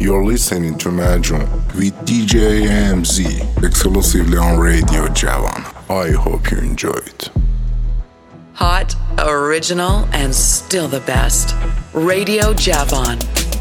You're listening to Majun with DJ AMZ exclusively on Radio Javan. I hope you enjoy it. Hot, original, and still the best. Radio Javan.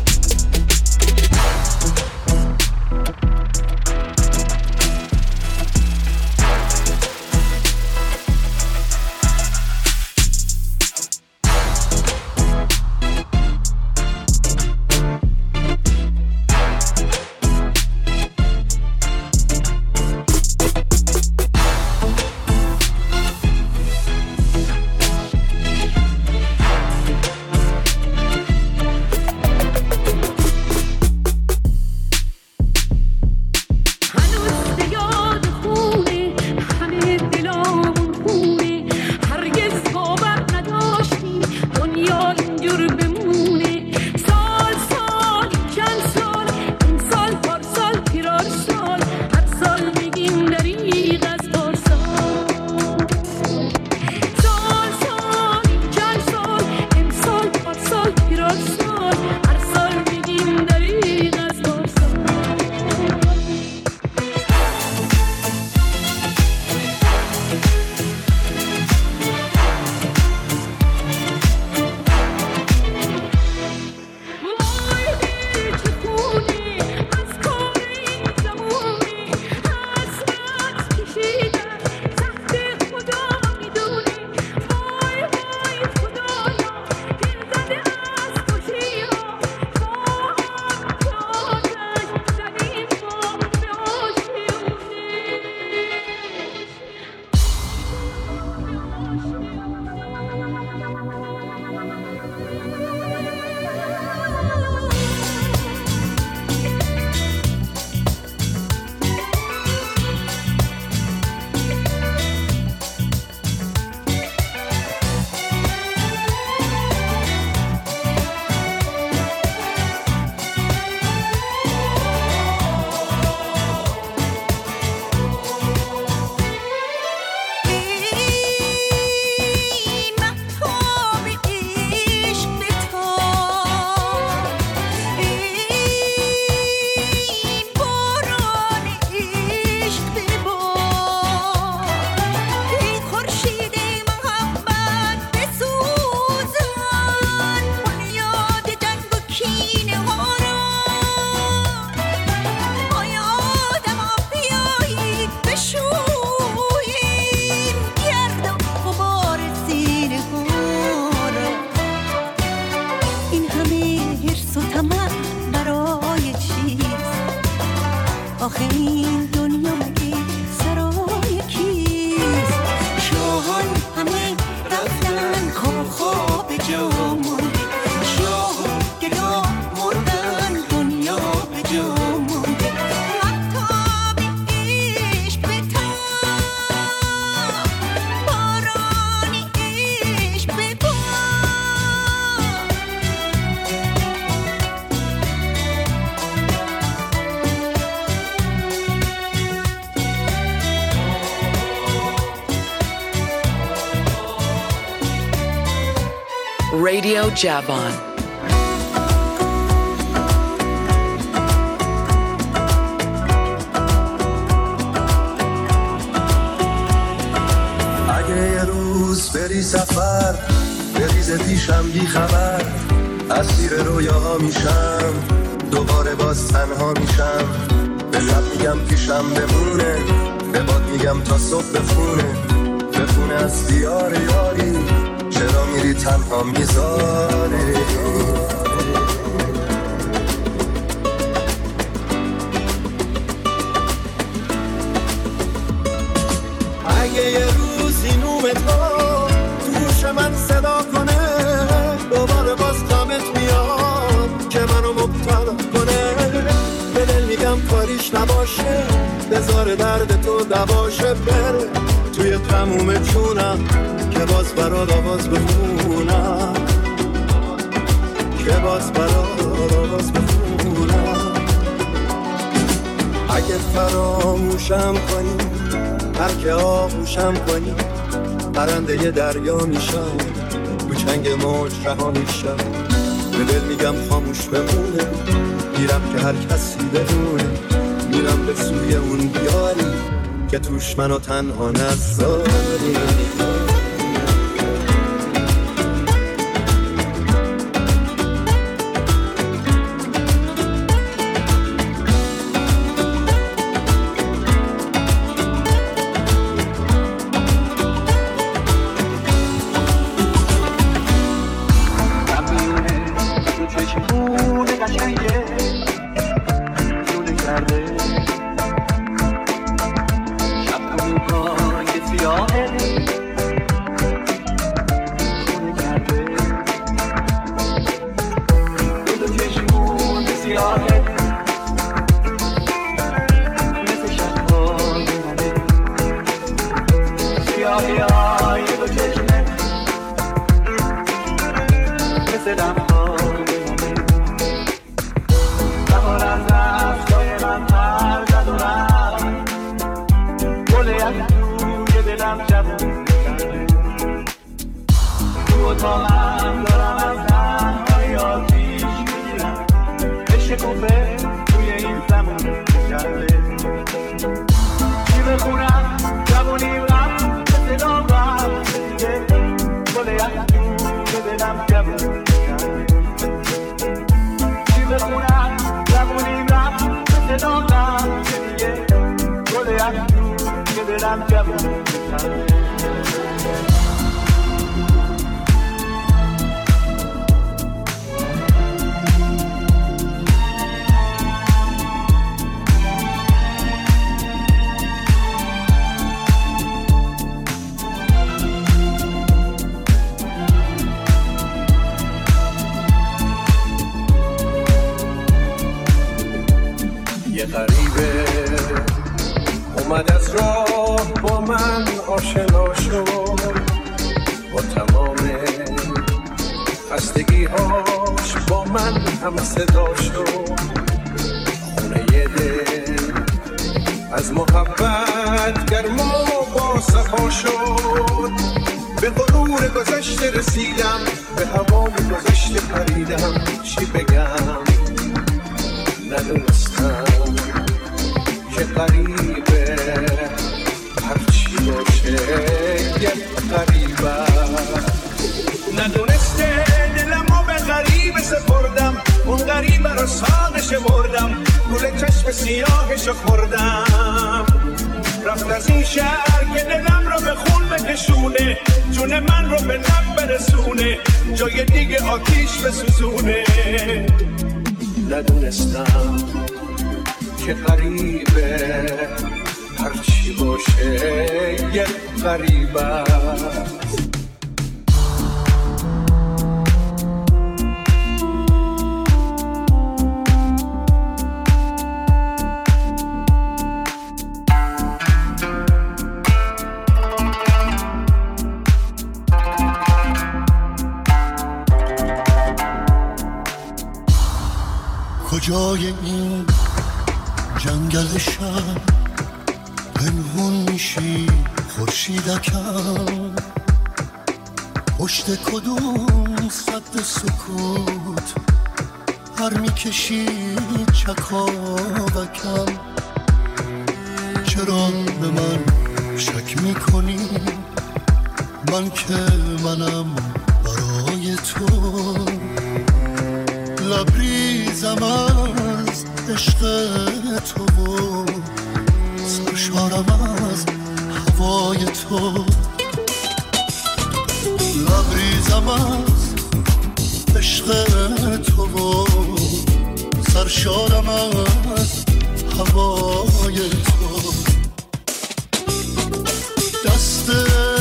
Radio Javan. اگه یه روز بری سفر بریز پیشم بی خبر اسیر رویاها میشم دوباره باز تنها میشم به لب میگم پیشم بمونه به باد میگم تا صبح بخونه از دیار یاری چرا میری تنها میذاری اگه یه روزی نومت ها توش من صدا کنه دوباره باز غمت میاد که منو مبتلا کنه به دل میگم کاریش نباشه بذار درد تو دواشه بره توی تموم جونم که باز برات آواز بخونم که باز برات آواز بخونم اگه فراموشم کنی هر که آغوشم کنی پرنده ی دریا میشم تو چنگ موج رها میشم به دل میگم خاموش بمونه، میرم که هر کسی بدونه، میرم به سوی اون بیاری که توش منو تنها نذاری. یه غریبه اومد از راه با من آشنا شد، با تمام خستگی‌هاش با من هم صدا شد. خونه دل از محبت گرما با صفا شد. به غرور گذشته رسیدم، به هوای گذشته پریدم. چی بگم ندونستم که غریبه هرچی باشه یه غریبه. ندونسته دلمو به غریبه سپردم، اون غریبه رو ساقش بردم، گل چشم سیاهشو خوردم. رفت از این شهر که دلم رو به خون بکشونه، جون من رو به لب برسونه، جای دیگه آتیش بسوزونه. ندونستم که غریبه هرچی باشه یه غریبه. کجای این جنگل شب پنهون میشی خورشیدکم، پشت کدوم سد سکوت پر میکشی چکاوکم. چرا به من شک میکنی من که منم برای تو، لبریزم از عشق تو و سرشارم از هوای تو. لبریزم از عشق تو و سرشارم از هوای تو. دست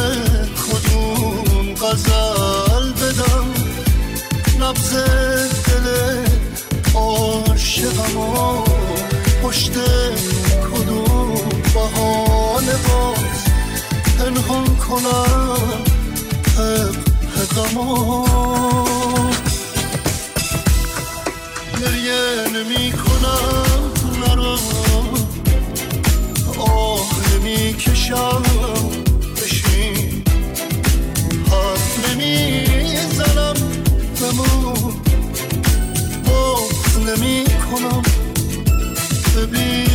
کدوم غزل بدم نبض دل عاشقمو، پشت کدوم بهانه باز پنهان کنم غمو. گریه نمی کنم نرو، آه نمی کشم بشین، حرف نمی زنم بمون کنم ببین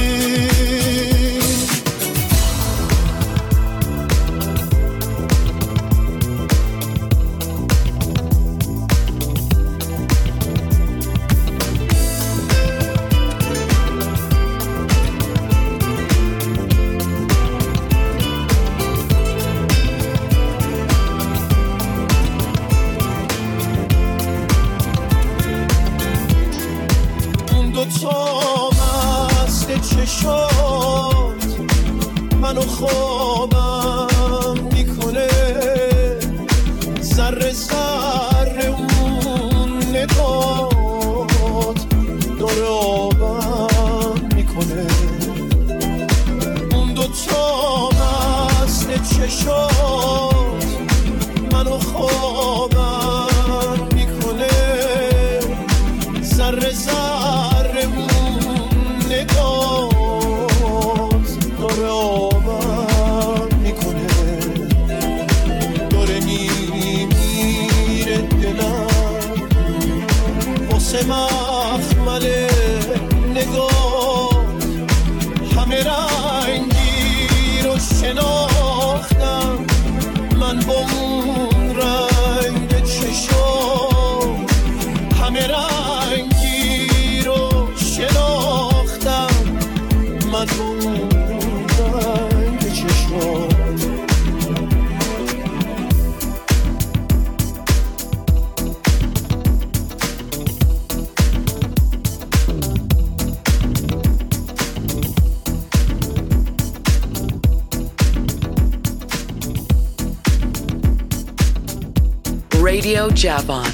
چشات منو خوابم میکنه ذره ذره اون نگات داره آبم میکنه اون دوتا مست چشات منو خوابم میکنه ذره ذره اون نگات داره آبم میکنه داره میمیره دلم واسه مخمل نگاه همه رنگی رو شناختم من با اون رنگ چشم همه رنگی رو شناختم من با اون رنگ چشم Radio Javon.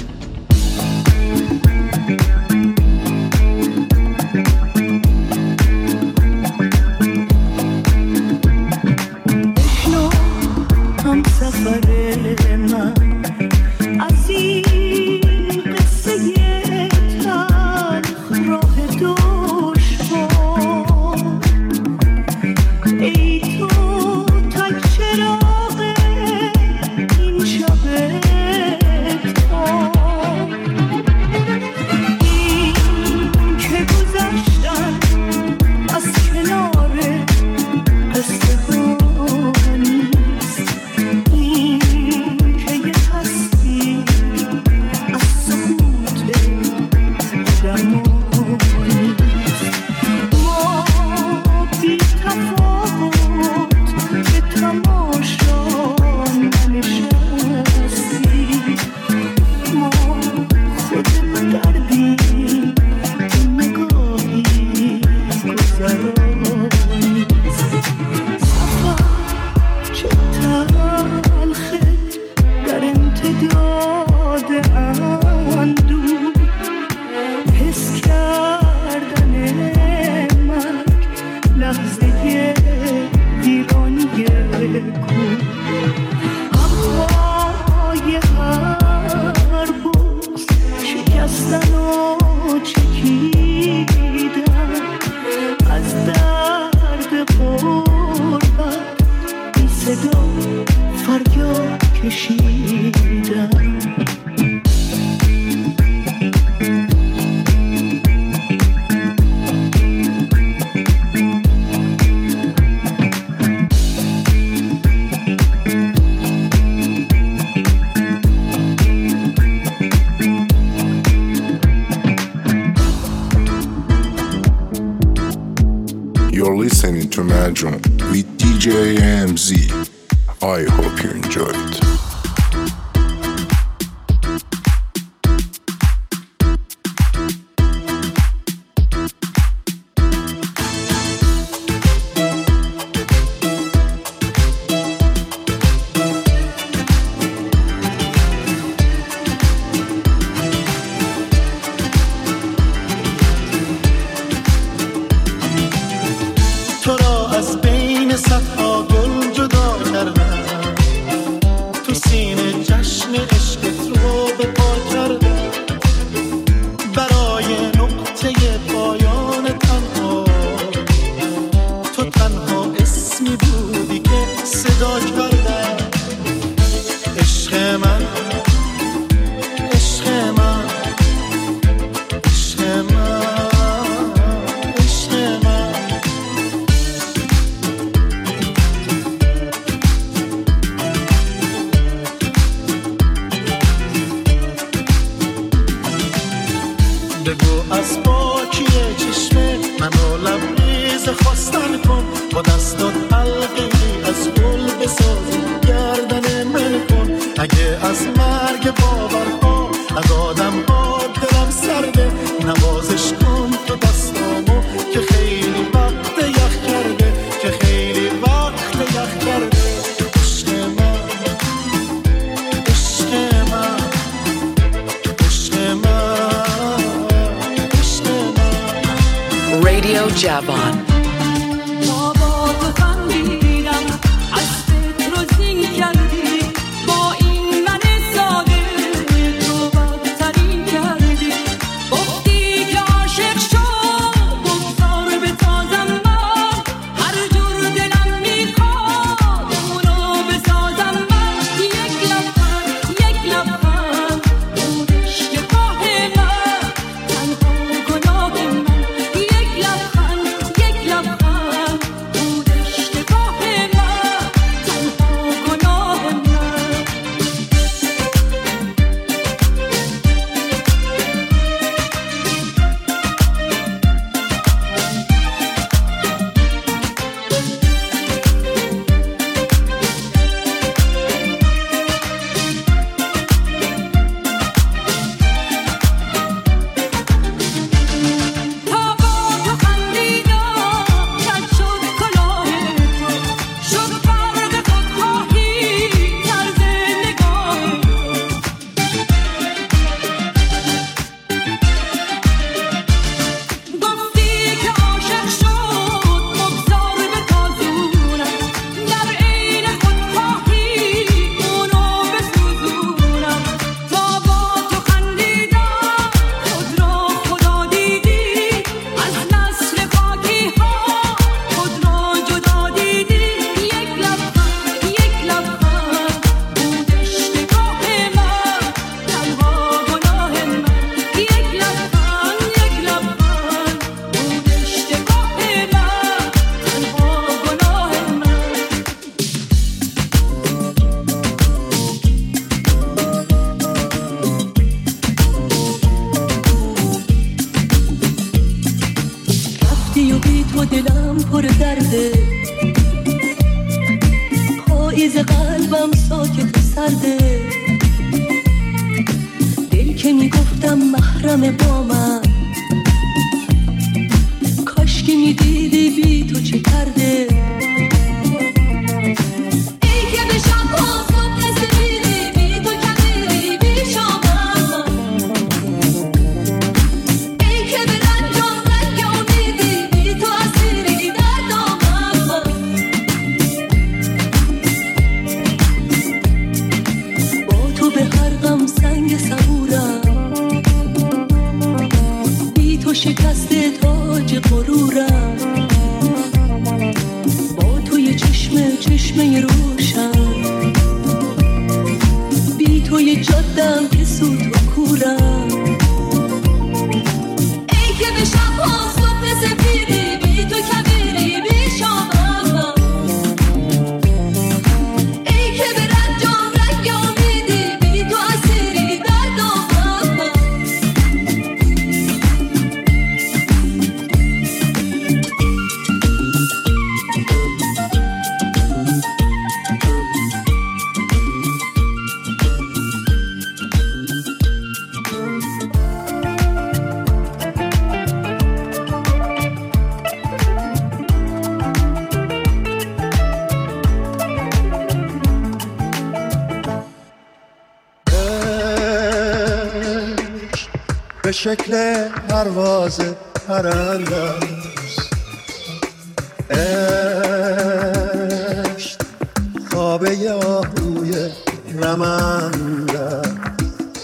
You're listening to Madron with DJ AMZ. I hope you enjoy it. بگو از پاکی چشمه منو لبریز خواستن کن، با دستات حلقی از گل بسازی گردن من کن. اگه از مرگ باورها از آدم ها دلم سرده، نوازش کن تو دستامو که خیلی وقت یخ کرده، که خیلی وقت یخ کرده. عشق من، عشق من، عشق من، عشق من. Radio Javan. به شکل پرواز پرنده است، عشق خوابه آهوی رمنده است.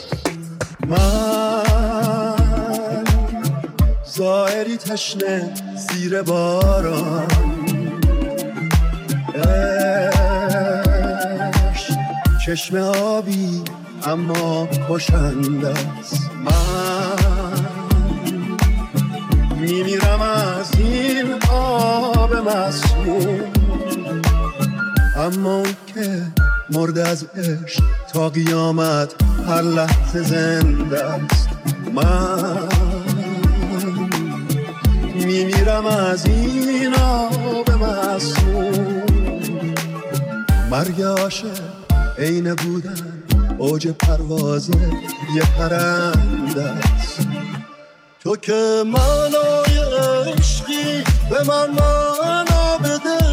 من زائری تشنه زیر باران، عشق چشم آبی اما کشنده است. من میمیرم از این آب مسموم، اما اون که مرده از عشق تا قیامت هر لحظه زنده است. من میمیرم از این آب مسموم. مرگ عاشق عین بودن اوج پرواز یه پرنده است. تو که معنای عشقی به من معنا بده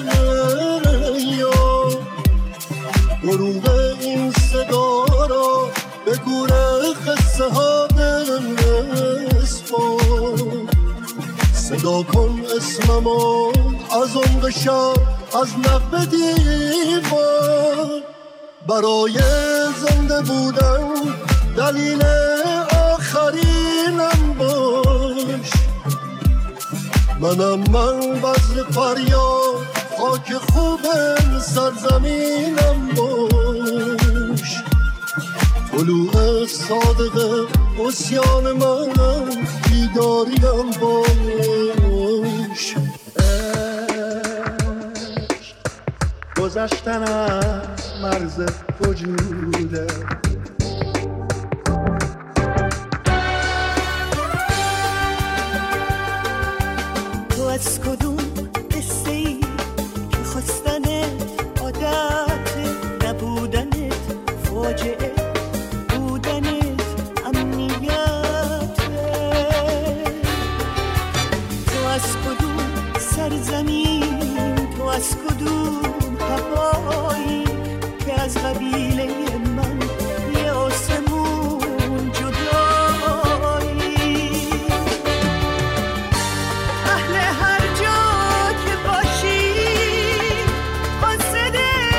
یا دروغ این صدا را به گور قصه ها بنسپار. صدا کن اسممو از عمق شب از نقب دیوار. برای زنده بودن دلیل آخرینم باش. منم من بذر فریاد خاک خوب سرزمینم باش. طلوع صادق عصیان من بیداریم باش. گذشتن از مرز وجوده. تو از کدوم قصه ای که خواستنت عادت نبودنت فاجعه بودنت امنیت. تو از کدوم سرزمین تو از کدوم هوایی که از قبیله من یه آسمون جدایی. اهل هر جا که باشی قاصد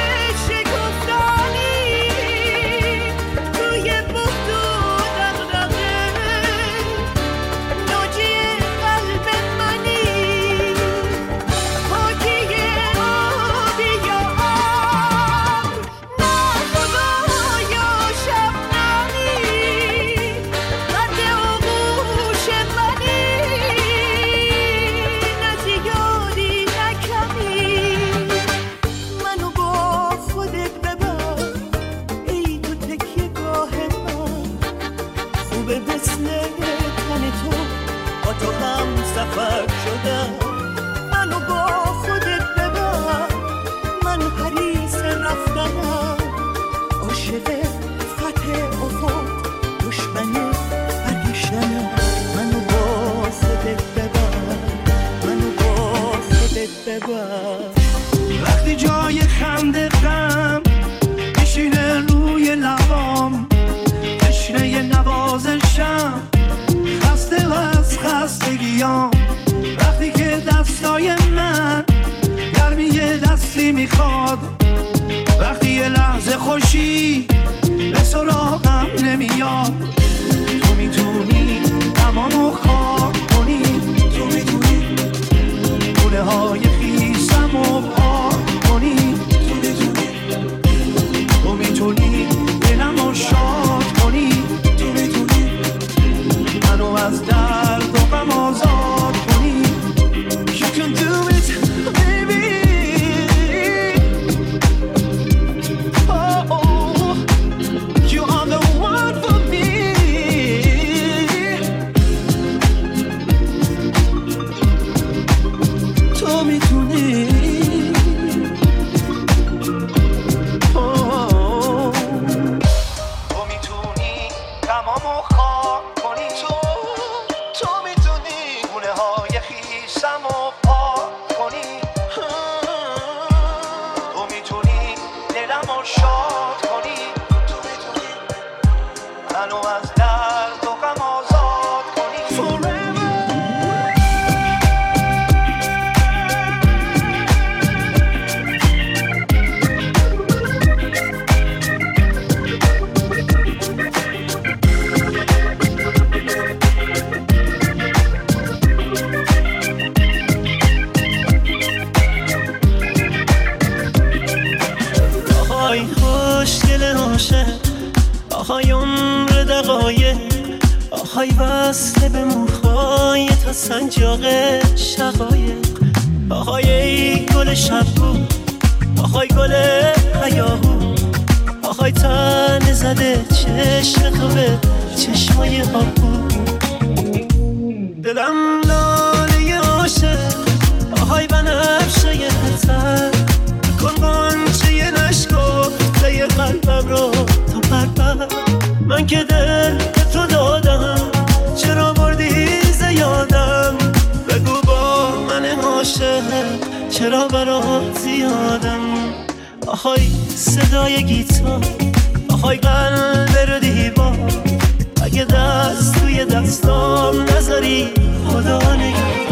شکفتنی توی بغض و دغدغه ناجی قلب منی. پاکی آبی یا آب نه خدا یا شبنمی قد آغوش منی. نه زیادی نه کمی منو با خودت ببر ای تو تکیه گاه من. خوبه مثل تن تو با تو هم سفر شدم. منو با خودت ببر من حریص رفتنم. عاشق فتح افق دشمن پریشنم. منو با خودت ببر منو با خودت ببر. وقتی جای خنده غم میشینه روی لبام تشنه نوازشم خسته از خستگیام. وقتی که دستای من گرمی دستی میخواد. وقتی یه لحظه خوشی به سراغم نمیاد. تو میتونی تمامو خواب کنی. تو میتونی گونه های خیسمو پاک کنی. تو میتونی دلمو شاد کنی. تو میتونی منو از درد و غم آزاد کنی. You can do it baby. Oh, you are the one for me. تو میتونی تو میتونی تمامو خواب کنی. تو میتونی گونه های خیسمو پاک کنی. تو میتونی دلمو شاد کنی. تو میتونی منو از درد و غم آزاد کنی. آهای خوشگل عاشق آهای عمر دقایق آهای وصله به موهای تا سنجاق شقایق. آهای ای گل شبگو آهای گل هیاهو آهای تن زده چشم تو به چشمای آبو. دلم لاله راحت‌تر کن قنچه نشکفته قلبم رو تو پرپر من که دل به تو دادم چرا بردی زیادم بگو با من عاشق چرا برات زیادم آهای صدای گیتار آهای قلب رو دیوار اگه دست توی دستام نذاری خدا نگهدار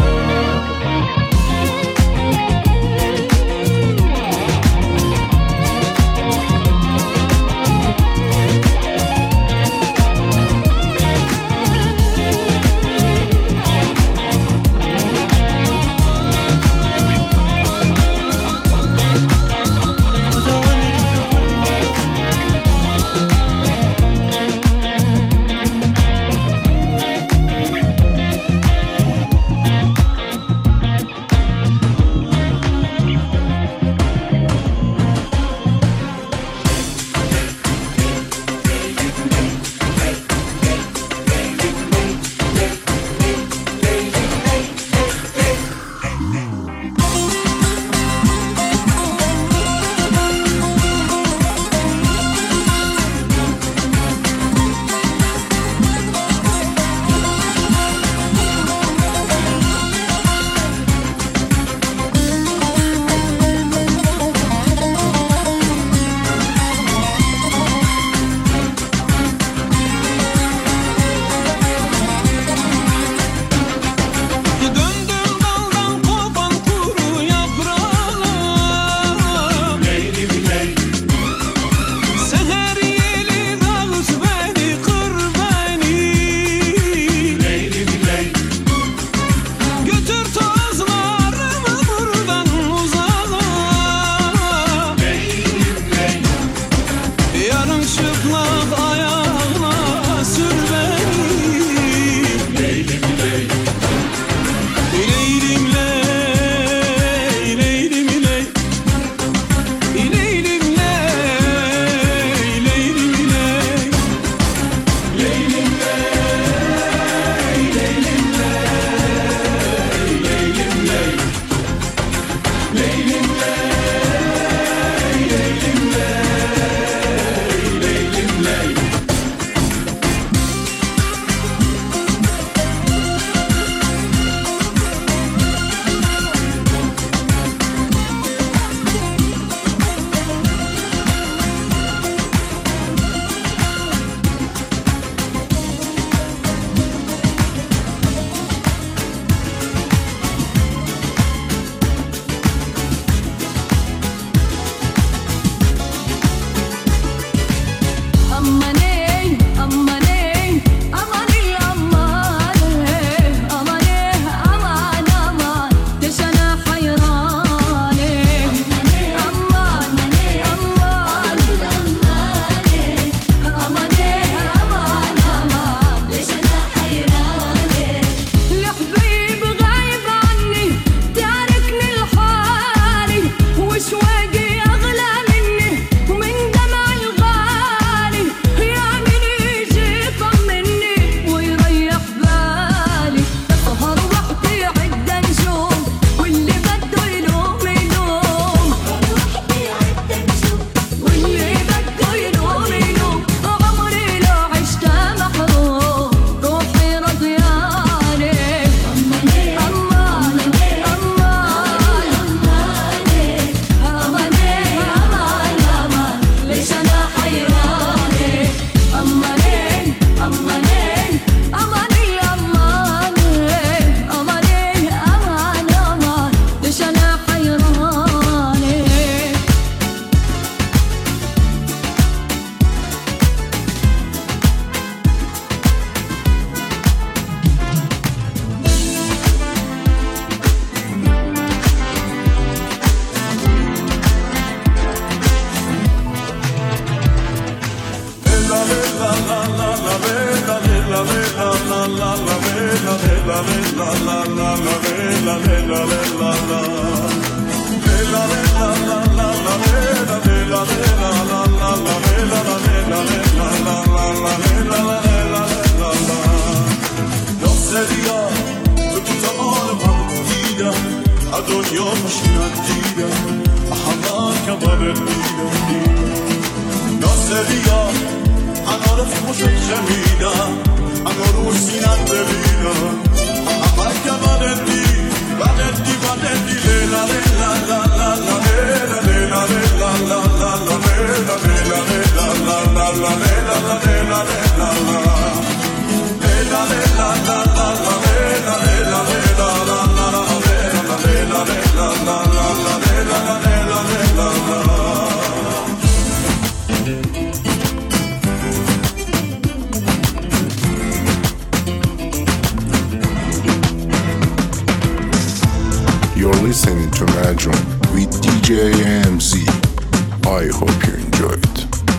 دنیا خوش ندیدم دیدم همه کبابت دیدم ناصریا انار خوشت شمیدم انار رو سینت ببینم همه کبابت دیدم لیلا لیلا لا لا لا لیلا لیلا لیلا لا لا لا لیلا لیلا لیلا لا لا لا لیلا لیلا لیلا لا لیلا لیلا لا لا لا لیلا لیلا لیلا لا لا لا لیلا لیلا لا لا لا لیلا لیلا لیلا You're listening to Madron with DJ AMZ. I hope you enjoy it.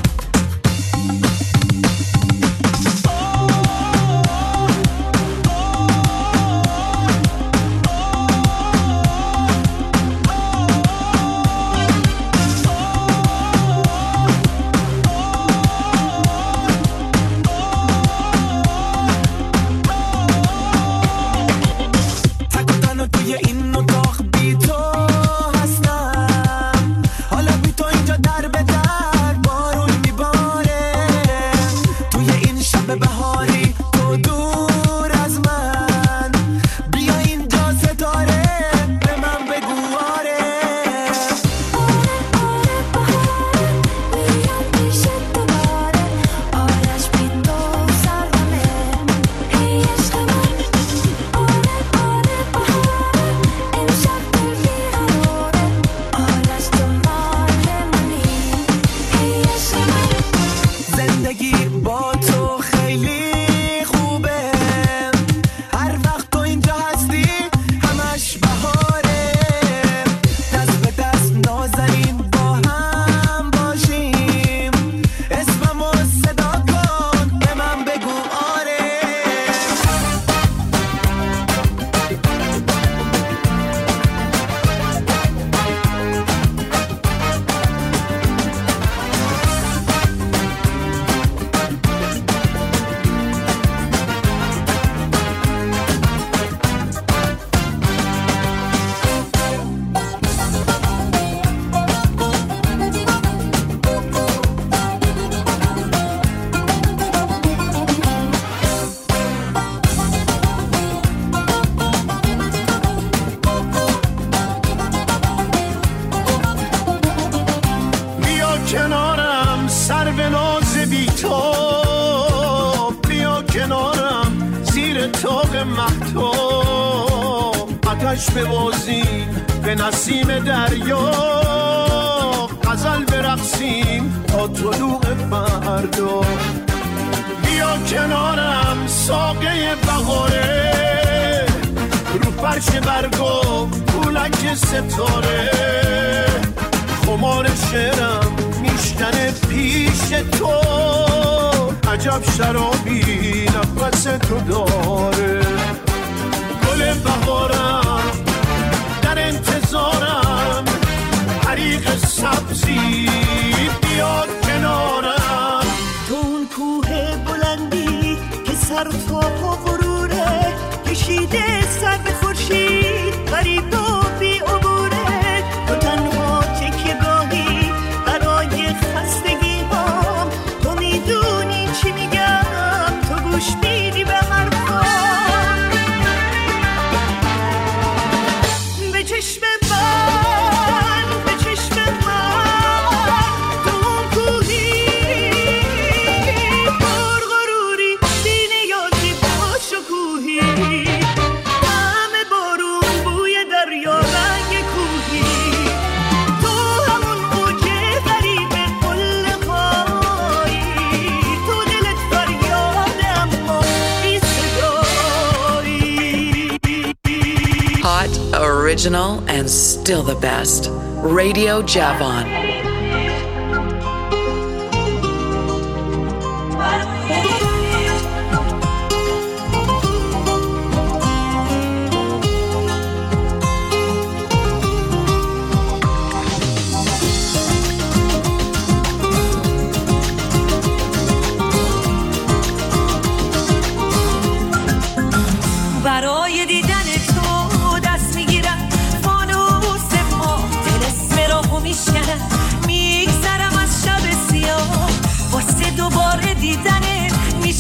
ببازیم به نسیم دریا غزل برقصیم تا طلوع فردا بیا کنارم ساقه بهاره رو فرش برگا پولک ستاره خمار شعرم میشکنه پیش تو عجب شرابی نفس تو داره گل بهارم در انتظارم حریق سبزی بیاد کنارم تو اون کوه بلندی که سر تا غروره کشیده سر به خورشید غریب و بی عبوره تو تنها تکیه گاهی برای خستگی هم تو میدونی چی میگم تو گوش میدی به حرفام به چشم من به چشم من تو اون کوهی پر غروری بی نیازی با شکوهی همه بارون بوی دریا رنگ کوهی تو همون اوج غریب قله هایی تو دلت فریاد اما بی صدایی Hot, original, and still the best. Radio Javon. برای دیدن تو دست میگیرم فانوس ما دل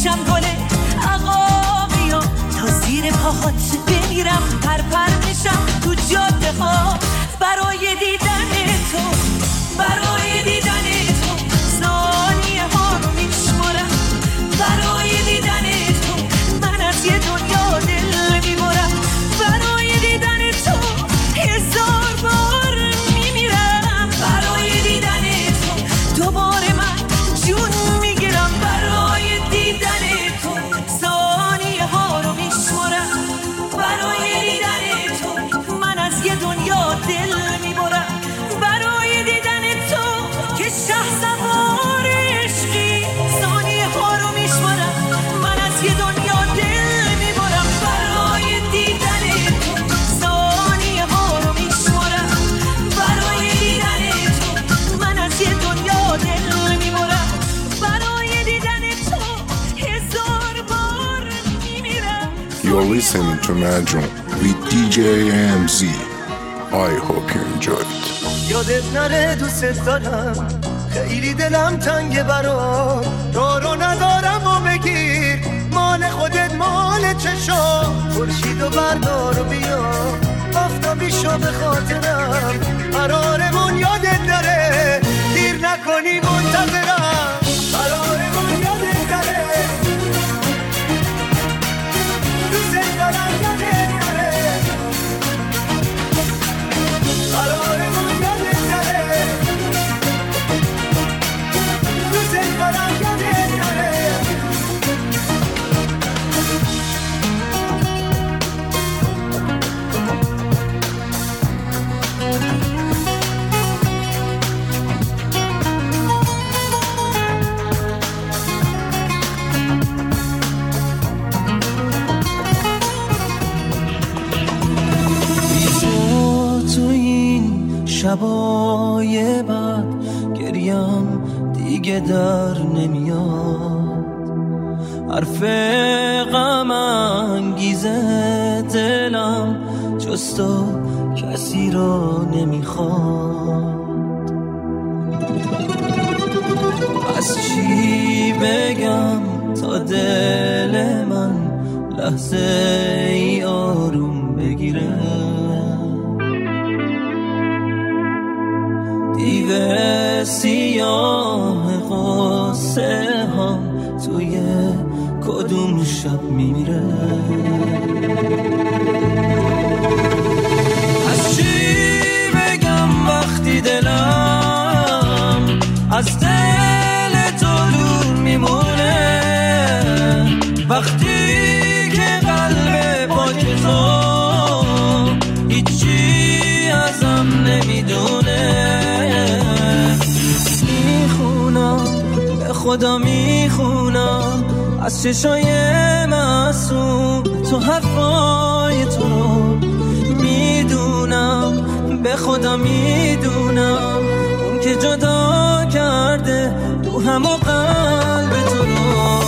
میشم گل عقاقیام، تا زیر پاهات بمیرم پرپر میشم تو جاده ها برای دیدن تو، برای دیدن تو ثانیه ها رو میشمارم، برای دیدن تو من از یه دنیا دل میبرم، برای دیدن تو هزار بار میمیرم، برای دیدن تو دوباره من جون میگیرم، برای دیدن تو ثانیه ها رو میشمارم، برای دیدن تو من از یه دنیا دل میبرم، برای دیدن تو که شهسوار عشقی ثانیه ها رو میشمارم، من از یه دنیا دل میبرم، برای دیدن تو ثانیه ها رو میشمارم، برای دیدن تو من از یه دنیا دل میبرم، برای دیدن تو هزار بار میمیرم. You're listening to Majun with DJ AMZ. I hope you enjoy it. یادت نره دوست دارم، خیلی دلم تنگه برات، دارو ندارم و بگیر مال خودت مال چشا، خورشیدو بردار و بیا آفتابیشو به خاطرم، قرارمون یادت نره دیر نکنی منتظرم، قرارمون یادت نره دوست دارم یادت نره، قرارمون یادت نره دوست دارم یادت نره. شبای بعد گریم دیگه در نمیاد، حرف غم انگیزه دلم جز تو کسی رو نمیخواد، از چی بگم تا دل من لحظه ای آروم بگیره، دیو سیاه قصه هم توی کدوم شب میمیره، از چی بگم وقتی دلم از دل تو دور میمونه، وقتی که قلب پاک تو هیچی ازم نمیدونه، خدا میخونم از چشای معصوم تو حرفای تو رو میدونم، به خدا میدونم اون که جدا کرده تو همه قلب تو رو.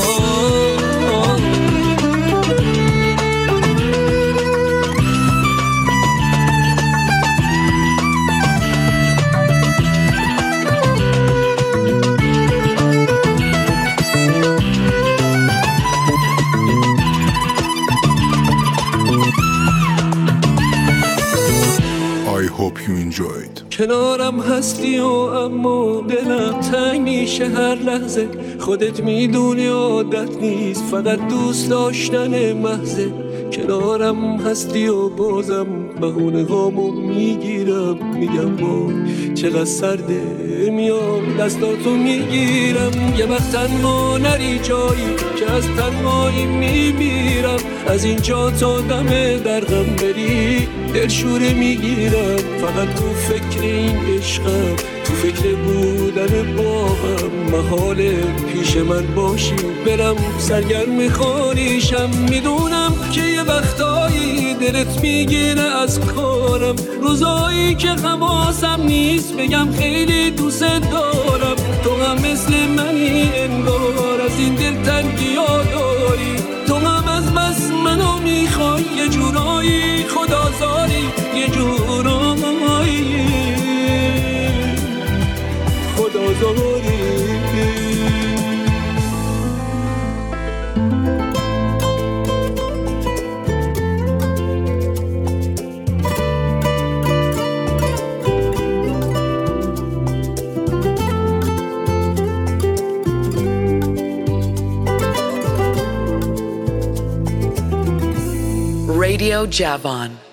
I hope you enjoyed. کنارم هستی و اما دلم تنگ میشه هر لحظه، خودت میدونی عادت نیست فقط دوست داشتن محضه، کنارم هستی و بازم بهونه هامو میگیرم، میگم با چقدر سرده میام دستاتو میگیرم، یه وقت تنها نری جایی که از تنهایی میمیرم، از اینجا تا دم درغم بری دلشوره میگیرم، فقط تو فکر این عشقم، تو فکر بودن با هم، محاله پیش من باشی برم سرگرم خانیشم، میدونم که یه وقتایی دلت میگیره از کارم، روزایی که حواسم نیست بگم خیلی دوست دارم، تو هم مثل منی انگار از این دلتنگی ها داری، تو هم از بس منو میخوای یه جورایی خدازاری، یه جورایی خدازاری. Radio Javon.